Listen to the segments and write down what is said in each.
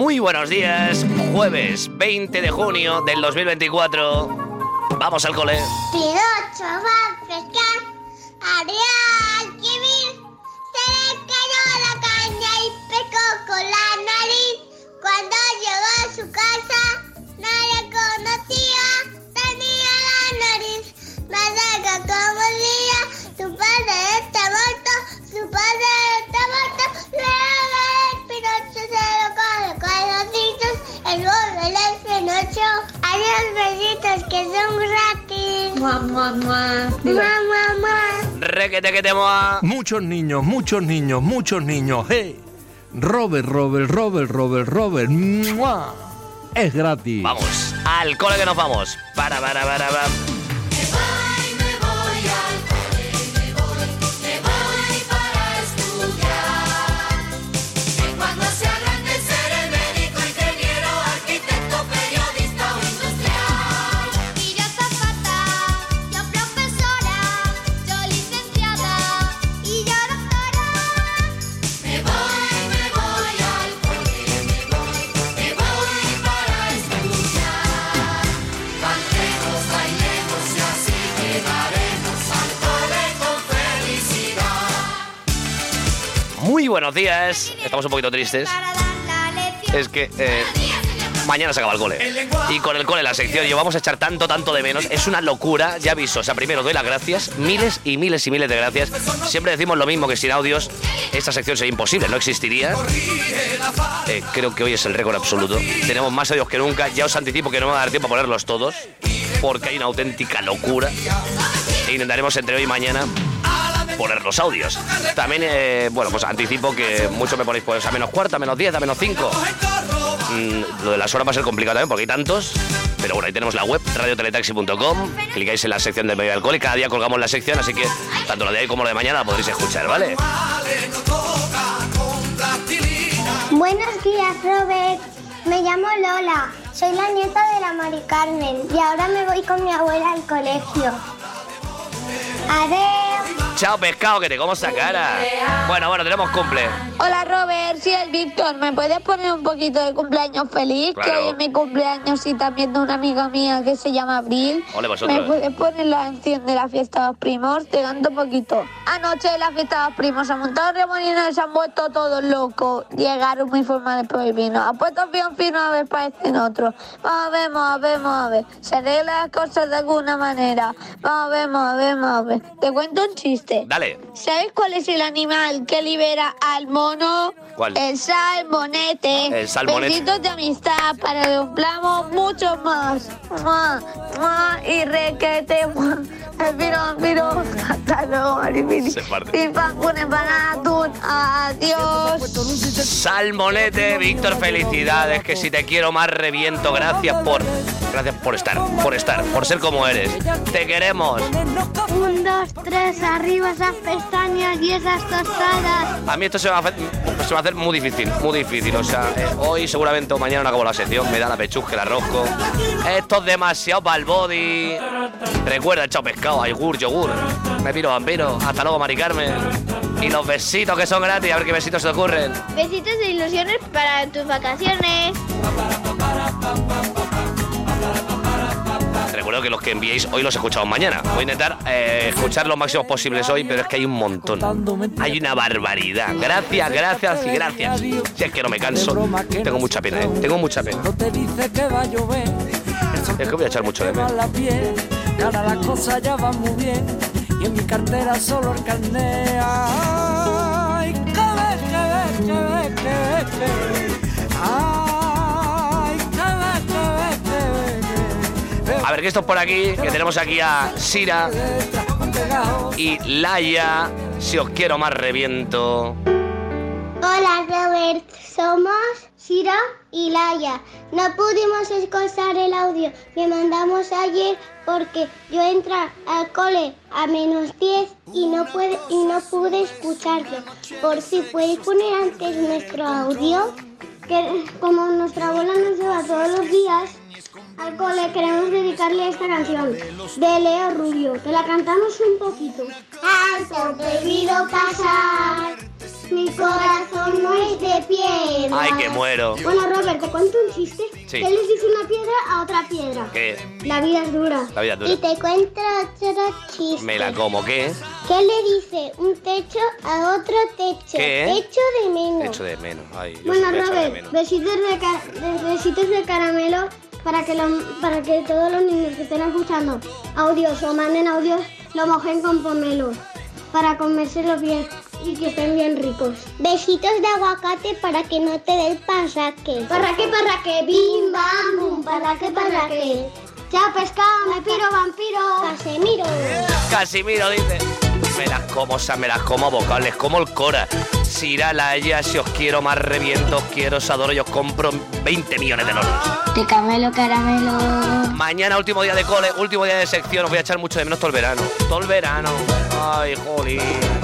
Muy buenos días, jueves 20 de junio del 2024. Vamos al cole. Pinocho va a pescar, Ariel Kibir se le cayó la caña y pescó con la nariz. Cuando llegó a su casa, nadie conocía, tenía la nariz más larga como el día. Su padre está muerto, su padre está muerto. Luego el Pinocho se lo coge con los dientes, el gordo del Pinocho. Adiós, besitos que son gratis. Mua, mua, mua. Mua, mua, mua. Requete que te moa. Muchos niños. ¡Hey! Robert. ¡Mua! Es gratis. Vamos, al cole que nos vamos. Para. Muy buenos días. Estamos un poquito tristes. Es que mañana se acaba el cole. Y con el cole la sección llevamos a echar tanto de menos. Es una locura, ya aviso. O sea, primero doy las gracias. Miles y miles de gracias. Siempre decimos lo mismo, que sin audios esta sección sería imposible, no existiría. Creo que hoy es el récord absoluto. Tenemos más audios que nunca. Ya os anticipo que no me va a dar tiempo a ponerlos todos, porque hay una auténtica locura. E intentaremos entre hoy y mañana poner los audios. También, pues anticipo que muchos me ponéis pues a menos cuarto, a menos 10, a menos 5. Lo de las horas va a ser complicado también porque hay tantos. Pero bueno, ahí tenemos la web, radioteletaxi.com. Clicáis en la sección de medio de alcohol y cada día colgamos la sección, así que tanto lo de hoy como lo de mañana la podréis escuchar, ¿vale? Buenos días, Robert. Me llamo Lola. Soy la nieta de la Mari Carmen y ahora me voy con mi abuela al colegio. Adiós. Chao, pescado, que te como esa cara. Bueno, tenemos cumple. Hola, Robert, soy el Víctor. ¿Me puedes poner un poquito de cumpleaños feliz? Claro. Que hoy es mi cumpleaños y también de una amiga mía que se llama Abril. Ole, vosotros. ¿Me puedes poner la canción de la fiesta de los primos? Te canto un poquito. Anoche de la fiesta de los primos se han montado remolinos y se han vuelto todos locos. Llegaron muy formales por el vino. Han puesto fino a ver, parecen otros. Vamos a ver. Se arreglan las cosas de alguna manera. Vamos a ver. Te cuento un chiste. Dale. ¿Sabes cuál es el animal que libera al mono? ¿Cuál? El salmonete. El salmonete. Besitos de amistad para que cumplamos mucho más. Y requete. El piro. Hasta luego, Maripili. Se parte. Pim pam, una empanada, atún. Adiós. Salmonete, Víctor, felicidades, que si te quiero más reviento. Gracias por estar, por ser como eres. Te queremos. 1, 2, 3, arriba esas pestañas y esas tostadas. A mí esto se me va a hacer muy difícil. O sea, hoy seguramente o mañana no acabo la sección. Me da la pechusca, la rosco. Esto es demasiado para el body. Recuerda, chao pescado, yogur. Me piro vampiro. Hasta luego, Mari Carmen. Y los besitos que son gratis, a ver qué besitos se te ocurren. Besitos de ilusiones para tus vacaciones. Recuerdo que los que enviéis hoy los escuchamos mañana. Voy a intentar escuchar los máximos posibles hoy, pero es que hay un montón. Hay una barbaridad. Gracias. Si es que no me canso. Tengo mucha pena, Tengo mucha pena. Es que voy a echar mucho de menos. Ahora las cosas ya van muy bien y en mi cartera solo el carné. Ay, que ve. Ay, que ve. A ver, que esto es por aquí, que tenemos aquí a Sira y Laia. Si os quiero más reviento. Hola, Robert. Somos Sira y Laia. No pudimos escuchar el audio que mandamos ayer porque yo entré al cole a menos 10 y no pude escucharlo. Por si podéis poner antes nuestro audio, que como nuestra abuela nos lleva todos los días al cole, queremos dedicarle esta canción de Leo Rubio. Te la cantamos un poquito. Alto prohibido pasar, mi corazón no es de piedra. Ay, que muero. Bueno, Robert, ¿te cuento un chiste? Sí. ¿Qué les dice una piedra a otra piedra? ¿Qué? La vida es dura. La vida es dura. Y te cuento otro chiste. Me la como, ¿qué? ¿Qué le dice un techo a otro techo? ¿Qué? Echo de menos. Echo de menos. Ay, yo Bueno, siempre echo de Robert, menos. besitos de caramelo para que todos los niños que estén escuchando audios o manden audios lo mojen con pomelo para comérselos bien y que estén bien ricos. Besitos de aguacate para que no te dé el parraque. Parraque, bim bam bum, parraque. Chao pescado, me piro vampiro. Casimiro dice. Me las como, o sea, me las como a bocados, les como el cora. Si irá la ella, si os quiero más reviento, os quiero, os adoro, yo os compro 20 millones de loros. De caramelo. Mañana, último día de cole, último día de sección, os voy a echar mucho de menos todo el verano. Todo el verano. Ay, jolín.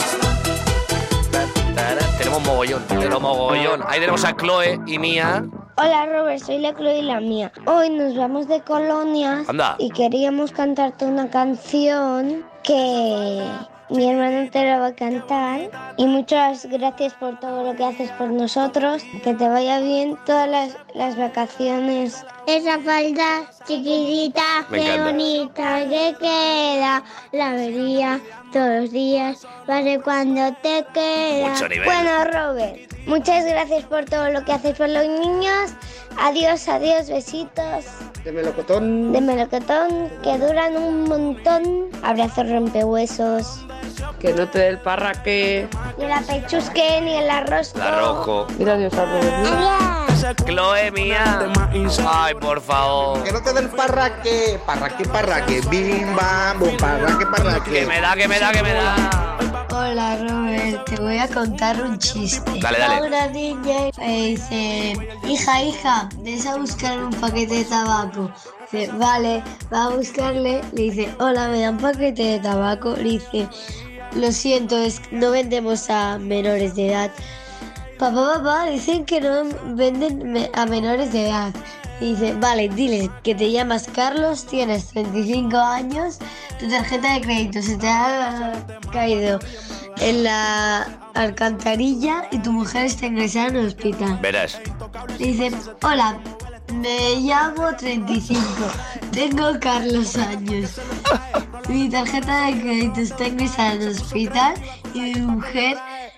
Tenemos mogollón, pero mogollón. Ahí tenemos a Chloe y Mía. Hola Robert, soy la Chloe y la Mía. Hoy nos vamos de colonias. Anda. Y queríamos cantarte una canción que mi hermano te la va a cantar. Y muchas gracias por todo lo que haces por nosotros. Que te vaya bien todas las vacaciones. Esa falda chiquitita, Me qué encanta. bonita que queda. La vería todos los días, vale cuando te queda. Mucho nivel. Bueno Robert, muchas gracias por todo lo que haces por los niños. Adiós, besitos. De melocotón. De melocotón, que duran un montón. Abrazos rompehuesos. Que no te dé el parraque. Ni la pechusque, ni el arroz. La rojo. Mira, Dios, Adiós. Chloe, Mía. Ay, por favor. Que no te den parraque. Parraque. Bim, bam, bum, parraque. Que me da. Hola Robert, te voy a contar un chiste. Dale, dale. Una niña dice, hija, ¿ves a buscar un paquete de tabaco? Dice, vale, va a buscarle. Le dice, hola, ¿me da un paquete de tabaco? Le dice, lo siento, no vendemos a menores de edad. Papá, dicen que no venden a menores de edad. Y dice, vale, diles que te llamas Carlos, tienes 35 años, tu tarjeta de crédito se te ha caído en la alcantarilla y tu mujer está ingresada en el hospital. Verás. Le dice, hola, me llamo 35, tengo Carlos años. Mi tarjeta de crédito está ingresada en el hospital y mi mujer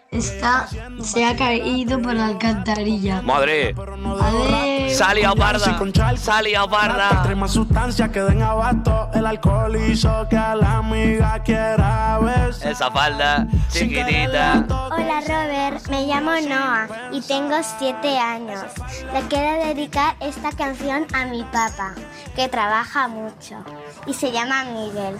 se ha caído por la alcantarilla. Madre. Adiós. Sali a parda. Extrema sustancia que den abasto. El alcohol hizo que a la amiga quiera ver. Esa falda chiquitita. Hola Robert, me llamo Noah y tengo 7 años. Le quiero dedicar esta canción a mi papá, que trabaja mucho y se llama Miguel.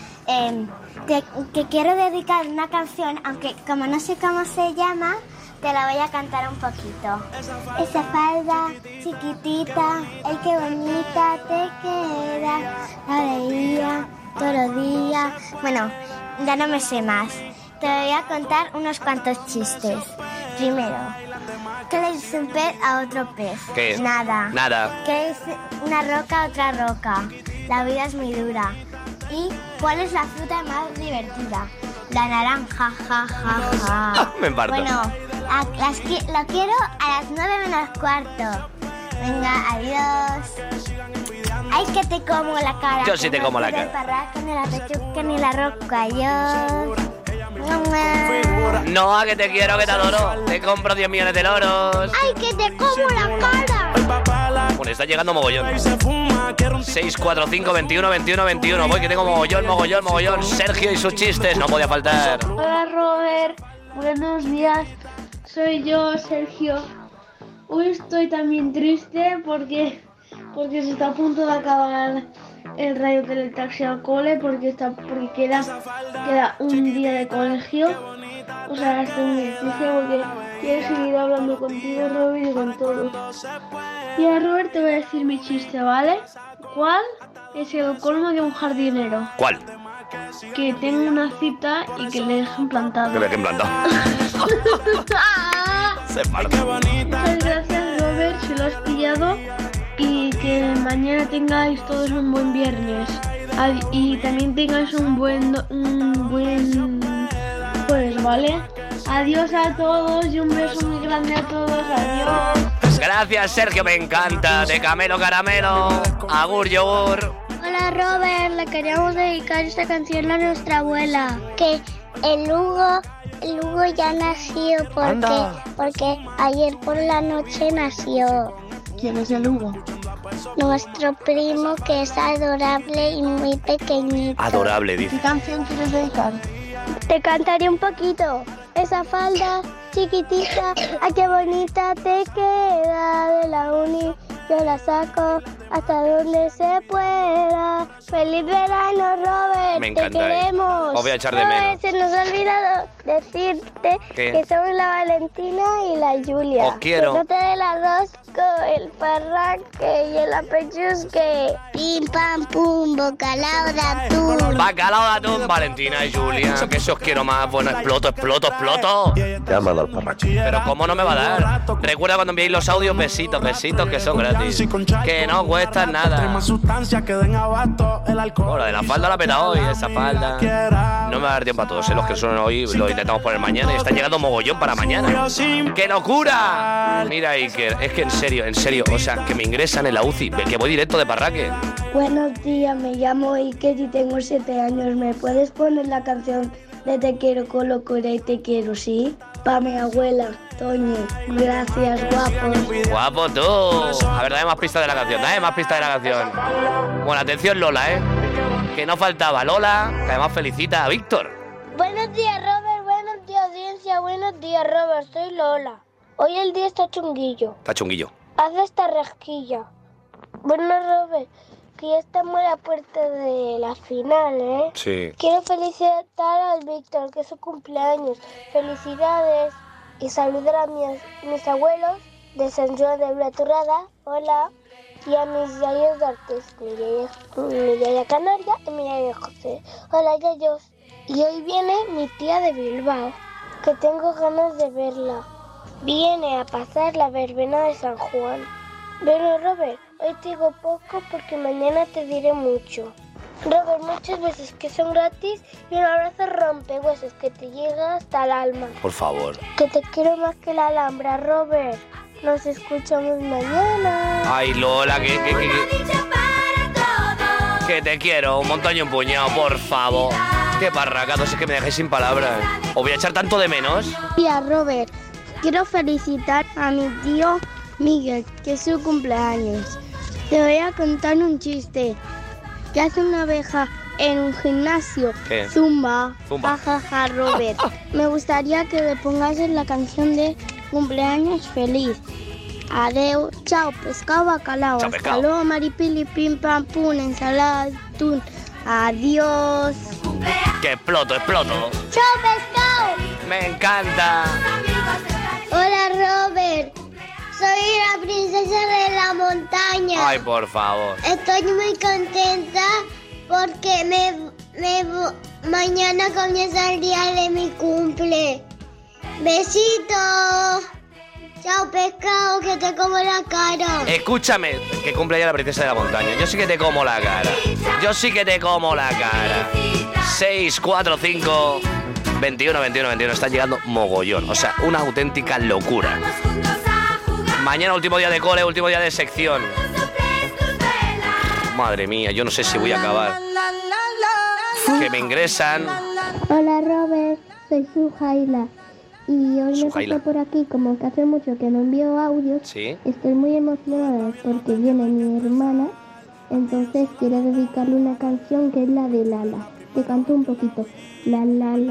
Que quiero dedicar una canción, aunque como no sé cómo se llama, te la voy a cantar un poquito. Esa falda chiquitita, ay qué bonita te queda, la veía todos los días. Bueno, ya no me sé más. Te voy a contar unos cuantos chistes. Primero, ¿qué le dice un pez a otro pez? ¿Qué? Nada. ¿Qué le dice una roca a otra roca? La vida es muy dura. ¿Y cuál es la fruta más divertida? La naranja, ja. Me emparto. Bueno, lo quiero a las 9 menos cuarto. Venga, adiós. Ay, que te como la cara. Yo sí te como la cara. Ni el parraque, ni la pechuca, ni la roca. Adiós. Noah, que te quiero, que te adoro. Te compro 10 millones de loros. Ay, que te como la cara. Bueno, está llegando mogollón. 645 21. Voy que tengo mogollón. Sergio y sus chistes, no podía faltar. Hola Robert, buenos días. Soy yo, Sergio. Hoy estoy también triste porque se está a punto de acabar el rayo que le taxi al cole porque queda un día de colegio. O sea, estoy muy triste porque quiero seguir hablando contigo, Robert, y con todos. Y a Robert te voy a decir mi chiste, ¿vale? ¿Cuál es el colmo de un jardinero? ¿Cuál? Que tenga una cita y que le dejen plantado. Que me dejen plantado. Se parte. Muchas gracias, Robert, si lo has pillado. Y que mañana tengáis todos un buen viernes. Y también tengáis un buen jueves, ¿vale? Adiós a todos y un beso muy grande a todos. Adiós. Gracias, Sergio, me encanta. De Camelo Caramelo. Agur yogur. Hola Robert, le queríamos dedicar esta canción a nuestra abuela. Que el Hugo ya nació porque ayer por la noche nació. ¿Quién es el Hugo? Nuestro primo, que es adorable y muy pequeñito. Adorable, dice. ¿Qué canción quieres dedicar? Te cantaré un poquito. Esa falda chiquitita, ay qué bonita te queda de la uni. Yo la saco hasta donde se pueda. ¡Feliz verano, Robert! Me encanta. ¡Te queremos! Os voy a echar de menos. Se nos ha olvidado decirte que somos la Valentina y la Julia. Os quiero. Que no te dé el arrosco, el parraque y el apechusque. Pim, pam, pum, bacalao de atún. Bacalao de atún, Valentina y Julia. Que si os quiero más. Bueno, exploto. Te ha mandado el parraque. Pero ¿cómo no me va a dar? Recuerda cuando enviéis los audios, besitos, que son gratis. Que no cuestan nada. Bueno, de la falda la peta hoy, esa falda. No me va a dar tiempo a todos, los que son hoy lo intentamos poner mañana y están llegando mogollón para mañana. ¡Qué locura! Mira, Iker, es que en serio, o sea, que me ingresan en la UCI, que voy directo de Parraque. Buenos días, me llamo Iker y tengo 7 años. ¿Me puedes poner la canción de Te quiero con locura y te quiero, sí? Pa' mi abuela, Toñi. Gracias, guapos. Guapo tú. A ver, dame más pistas de la canción, Bueno, atención Lola, que no faltaba Lola, que además felicita a Víctor. Buenos días, Robert. Buenos días, audiencia. Buenos días, Robert. Soy Lola. Hoy el día está chunguillo. Está chunguillo. Haz esta rasquilla. Bueno, Robert, que ya estamos a la puerta de la final, Sí. Quiero felicitar al Víctor, que es su cumpleaños. Felicidades. Y saludar a mis abuelos de San Joan de Vilatorrada. Hola. Y a mis yayos de Artes. Mi yaya Canaria y mi yaya José. Hola, yayos. Y hoy viene mi tía de Bilbao, que tengo ganas de verla. Viene a pasar la verbena de San Juan. Bueno, Robert, hoy te digo poco porque mañana te diré mucho. Robert, muchas veces que son gratis y un abrazo rompehuesos que te llega hasta el alma. Por favor. Que te quiero más que la Alhambra, Robert. Nos escuchamos mañana. Ay, Lola, que te quiero, un montón y un puñado, por favor. Qué parracados, es que me dejáis sin palabras. Os voy a echar tanto de menos. Tía Robert, quiero felicitar a mi tío Miguel, que es su cumpleaños. Te voy a contar un chiste. ¿Qué hace una abeja en un gimnasio? ¿Qué? Zumba. Zumba. Jajaja, Robert. Me gustaría que le pongas la canción de cumpleaños feliz. Adeu, chao, pescado, bacalao. Chao, pescado. Hasta luego, maripili, pim, pam, pum, ensalada, atún. Adiós. Que exploto. ¡Chao, pescado! Me encanta. Hola, Robert. Soy la princesa de la montaña. Ay, por favor. Estoy muy contenta porque mañana comienza el día de mi cumple. ¡Besito! ¡Chao, pescado, que te como la cara! Escúchame, que cumple ya la princesa de la montaña. Yo sí que te como la cara. 6, 4, 5, 21. Están llegando mogollón. O sea, una auténtica locura. Mañana último día de cole, último día de sección. Madre mía, yo no sé si voy a acabar. Que me ingresan. Hola, Robert. Soy Sujaila. Y hoy me paso por aquí, como que hace mucho que no envío audios. ¿Sí? Estoy muy emocionada porque viene mi hermana. Entonces quiero dedicarle una canción que es la de Lala. Te canto un poquito. La,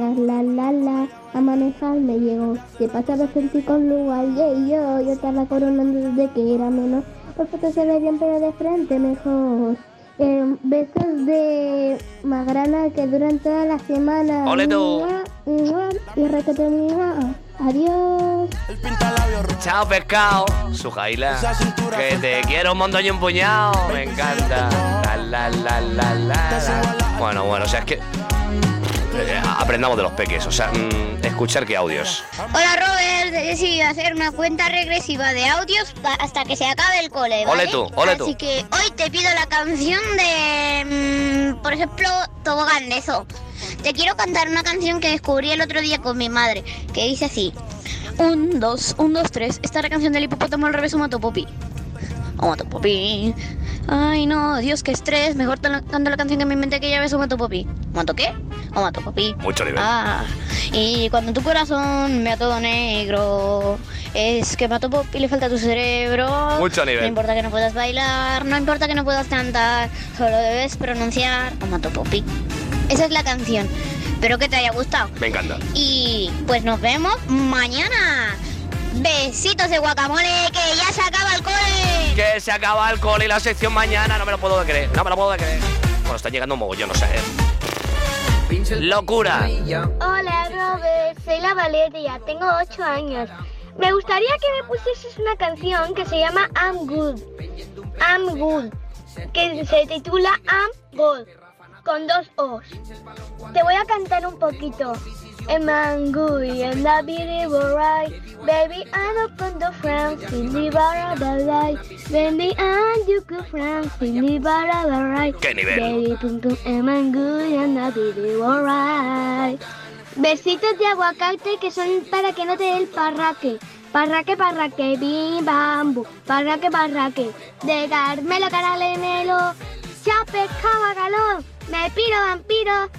a manejar me llegó. Que pasaba sentir con lugar y yo estaba coronando desde que era menor. Por foto se ve bien, pero de frente mejor. Besos de Magrana que duran toda la semana. ¡Ole tú! Y requete mía. Adiós. Chao, pescado. Sujaila. Que te quiero un montón y un puñado. Me encanta. La. Bueno, o sea, es que aprendamos de los peques. O sea, escuchar qué audios. Hola, Robert. He decidido hacer una cuenta regresiva de audios hasta que se acabe el cole, ¿vale? Ole tú. Así que hoy te pido la canción de, por ejemplo, Tobogán de Zoo. te quiero cantar una canción que descubrí el otro día con mi madre, que dice así: 1, 2, 1, 2, 3. Esta es la canción del hipopótamo al revés, Omatopopí. Omatopopí. Ay no, Dios, qué estrés. Mejor canto la canción que me inventé aquella vez, Omatopopí. ¿Omato qué? Omatopopí. Mucho nivel. Y cuando tu corazón vea todo negro, es que Omatopopí le falta a tu cerebro. Mucho nivel. No importa que no puedas bailar, no importa que no puedas cantar, solo debes pronunciar Omatopopí. Esa es la canción. Espero que te haya gustado. Me encanta. Y pues nos vemos mañana. Besitos de guacamole, que ya se acaba el cole. Que se acaba el cole y la sección mañana. No me lo puedo creer. Bueno, están llegando un mogollón, no sé. ¡Locura! Hola, Robert. Soy la Valeria. Tengo 8 años. Me gustaría que me pusieses una canción que se llama I'm Good. I'm Good. Que se titula I'm Good. Con 2 O's. Te voy a cantar un poquito. I'm good and I believe alright. Baby, I'm open to friends in the bar of the light. Baby, I'm your good friends in the bar of the right. ¡Qué nivel! Baby, I'm good and I believe alright. Besitos de aguacate que son para que no te dé el parraque. Parraque, parraque, bim, bambu. Parraque, parraque. De Carmelo, Caralemelo. Chao, pescado, bacalao. Me piro, vampiro.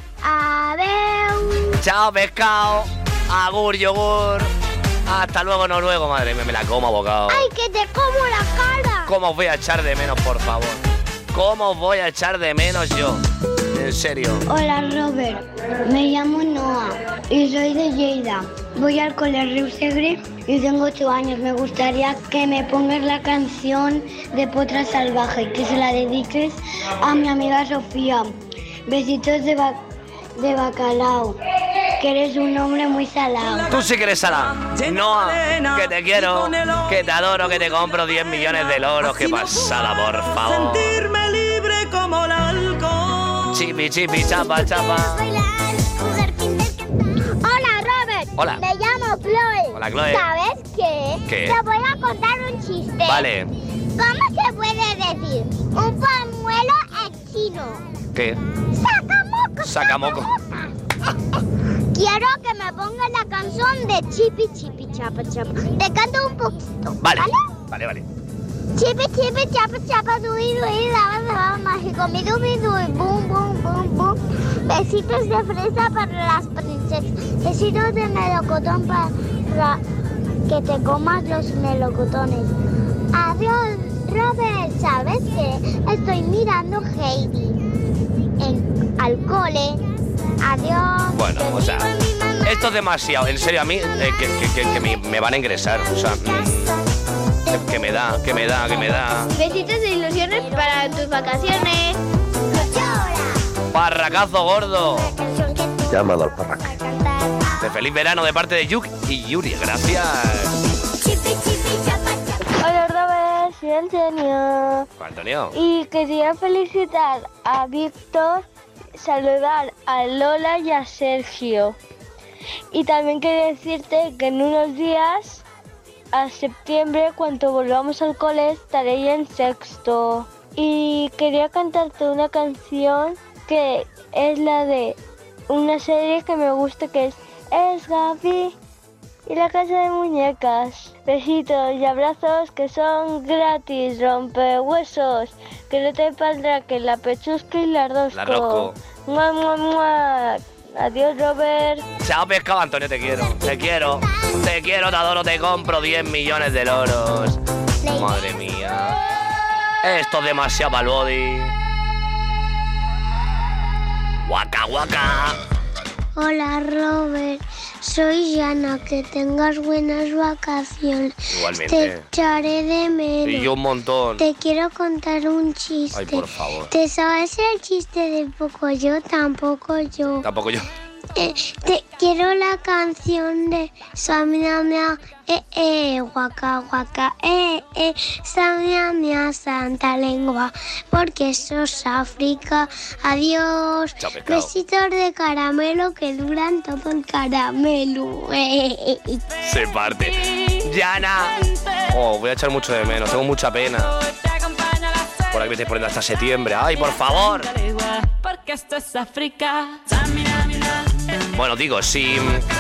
Adeu. Chao, pescado. Agur, yogur. Hasta luego, noruego. Madre mía, me la como a bocado. ¡Ay, que te como la cara! ¿Cómo os voy a echar de menos, por favor? ¿Cómo os voy a echar de menos yo? En serio. Hola, Robert. Me llamo Noah y soy de Lleida. Voy al cole Riu Segre y tengo 8 años. Me gustaría que me pongas la canción de Potra Salvaje y que se la dediques a mi amiga Sofía. Besitos de bacalao, que eres un hombre muy salado. Tú sí que eres salado. Noah, que te quiero, que te adoro, que te compro 10 millones de loros. Que pasada, por favor. Sentirme libre como el alcohol. Chipi, chipi, chapa, chapa. Hola, Robert. Hola. Me llamo Chloe. Hola, Chloe. ¿Sabes qué? ¿Qué? Te voy a contar un chiste. Vale. ¿Cómo se puede decir un pañuelo en chino? ¿Qué? ¡Sacamoco! Sacamoco. Quiero que me pongas la canción de Chipi Chipi Chapa Chapa. Te canto un poquito. Vale. Vale. Chipi Chipi Chapa Chapa, dui dui, lava mágico, mi dui dui, boom boom boom boom. Besitos de fresa para las princesas. Besitos de melocotón para que te comas los melocotones. Adiós, Robert. ¿Sabes qué? Estoy mirando Heidi al cole. Adiós. Bueno, o sea, esto es demasiado. En serio, a mí que me van a ingresar. O sea, que me da. Besitos de ilusiones para tus vacaciones. Parracazo gordo. Llamado al parraque. De feliz verano de parte de Yuk y Yuri. Gracias. Hola, Robert, soy Antonio. Antonio. Y quería felicitar a Víctor, saludar a Lola y a Sergio. Y también quería decirte que en unos días, a septiembre, cuando volvamos al cole, estaré ya en sexto. Y quería cantarte una canción que es la de una serie que me gusta, que es Gaby y la casa de muñecas. Besitos y abrazos que son gratis, rompehuesos, que no te valdrá que la pechusca y la rosco. La rosco. ¡Mua, mua, mua! Adiós, Robert. Chao, pescado, Antonio, te quiero. Te quiero, te adoro, te compro 10 millones de loros. Madre mía. Esto es demasiado para el body. Guaca, guaca. Hola, Robert. Soy Yana. Que tengas buenas vacaciones. Igualmente. Te echaré de menos. Y yo un montón. Te quiero contar un chiste. Ay, por favor. ¿Te sabes el chiste de poco yo? Tampoco yo. Tampoco yo. Te quiero la canción de Samia Mia, guaca guaca, Samia Mia, Santa Lengua, porque eso es África. Adiós. Chao, pescado. Besitos de caramelo que duran todo el caramelo. Se parte. Yana. Oh, voy a echar mucho de menos. Tengo mucha pena. Por aquí me estáis poniendo hasta septiembre. Ay, por favor. Porque esto es África. Bueno, digo, si...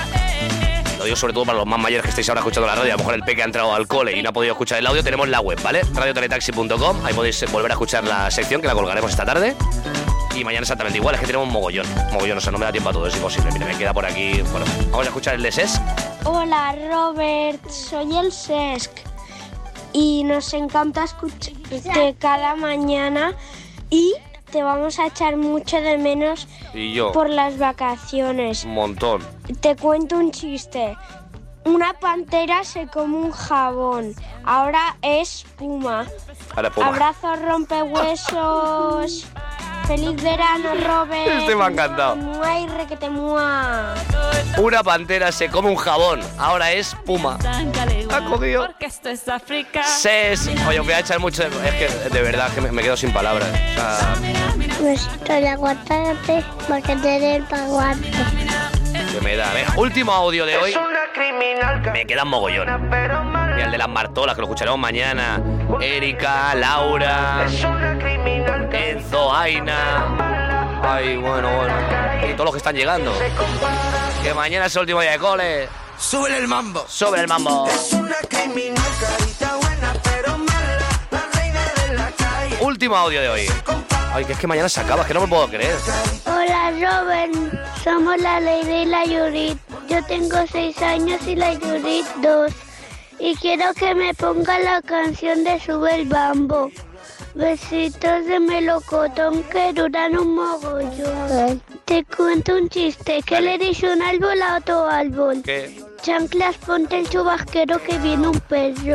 Lo digo sobre todo para los más mayores que estáis ahora escuchando la radio. A lo mejor el peque ha entrado al cole y no ha podido escuchar el audio. Tenemos la web, ¿vale? radioteletaxi.com. Ahí podéis volver a escuchar la sección que la colgaremos esta tarde. Y mañana exactamente igual. Es que tenemos un mogollón. O sea, no me da tiempo a todo. Es imposible. Mira, me queda por aquí... Bueno, vamos a escuchar el de Sesc. Hola, Robert. Soy el Sesc. Y nos encanta escucharte cada mañana. Y te vamos a echar mucho de menos y yo por las vacaciones. Un montón. Te cuento un chiste. Una pantera se come un jabón. Ahora es Puma. Ahora Puma. Abrazos, rompehuesos. Feliz verano, Robert. Este me ha encantado. Muay, requete mua. Una pantera se come un jabón. Ahora es Puma. Ha cogido. Ses. Oye, os voy a echar mucho. Es que de verdad que me quedo sin palabras. O sea... Besito de aguacate, porque te el paguante. Que me da. Venga, último audio de hoy. Me queda un mogollón. Y el de las Martolas, que lo escucharemos mañana. Erika, Laura, Enzo, Aina. Ay, bueno. Y todos los que están llegando. Que mañana es el último día de cole. Súbele el mambo. Sube el mambo. Es una criminal, carita buena, pero mala, la reina de la calle. Último audio de hoy. Ay, que es que mañana se acaba, es que no me puedo creer. Hola, Robert. Somos la Lady y la Yurit. Yo tengo 6 años y la Yurit 2. Y quiero que me ponga la canción de Sube el Bambo. Besitos de melocotón que duran un mogollón. Te cuento un chiste. ¿Qué le dice un árbol a otro árbol? ¿Qué? Chanclas, ponte el chubasquero que viene un perro.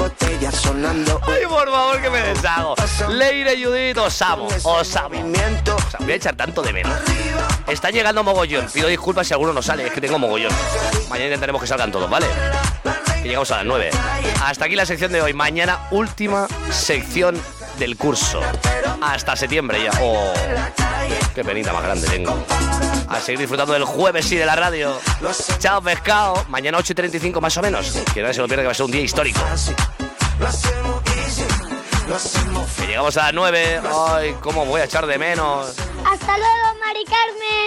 Ay, por favor, que me deshago. Leire y Judith, os amo. O sea, voy a echar tanto de menos. Está llegando mogollón. Pido disculpas si alguno no sale, es que tengo mogollón. Mañana intentaremos que salgan todos, ¿vale? Que llegamos a las 9. Hasta aquí la sección de hoy. Mañana, última sección del curso. Hasta septiembre ya. Oh, qué penita más grande tengo. A seguir disfrutando del jueves y de la radio. Chao, pescado. Mañana 8:35 más o menos. Que nadie se lo pierda, que va a ser un día histórico. Que llegamos a las 9. Ay, cómo voy a echar de menos. Hasta luego, Mari Carmen.